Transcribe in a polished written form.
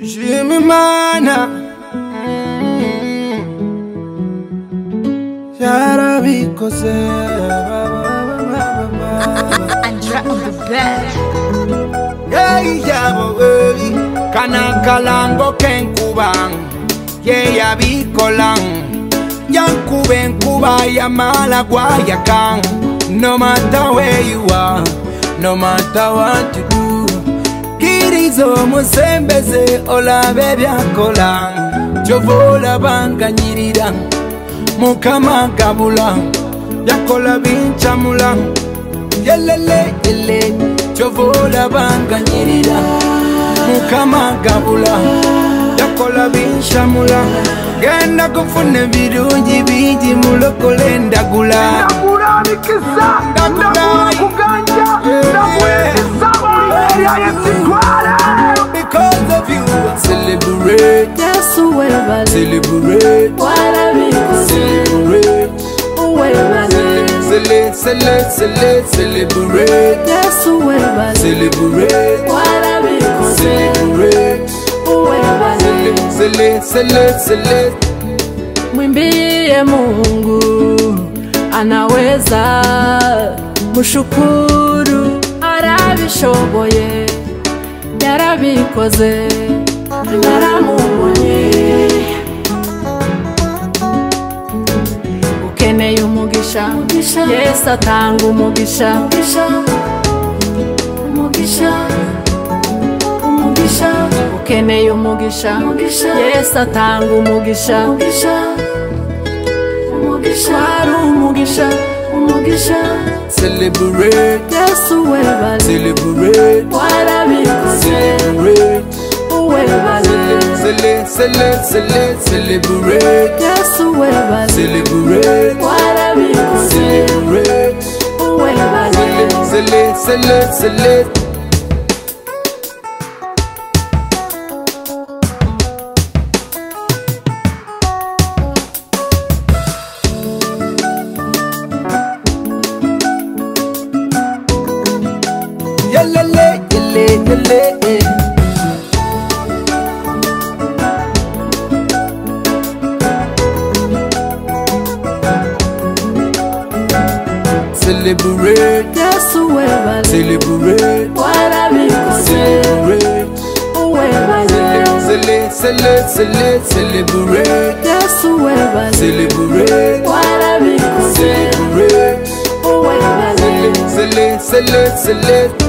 Jimmy Mana Yarabikoze Andra on the bed. Hey yabo kana kalango kenkubang ye yabikolang yankuben kuba ya mala guayakan. No matter where you are, no matter what you do, kirizo musembeze ola bebya kolang jovola banga nyirira mukama kabula yakola bincha mulang yelele ele jovola banga nyirira mukama kabula yakola bincha mulang genda kufune birungi biji mulokole ndagula Nikisa, ndagula kuganja, ndagweza ya yesitwala. Because of you, celebrate. Yes, whoever. Celebrate. What I mean, Celebrate. whoever. Celebrate. Yes, whoever. Celebrate. What I mean, Celebrate. whoever. Celebrate. Mwimbie Mungu anaweza, mushukuru arabishoboye, yarabikoze naramubonye. Ukeneye umugisha, Yesu atanga umugisha, ukeneye umugisha, Yesu atanga umugisha, wari umugisha. Celebrate. Yesu weba, Celebrate. warabikoze Celebrate. weba, Celebrate. Yesu weba, Celebrate. warabikoze Celebrate. weba. Celebrate. Yelele. Celebrate. Yesu weba, Celebrate. warabikoze Celebrate. weba. Celebrate. Yesu weba, Celebrate. warabikoze Celebrate. weba. Celebrate.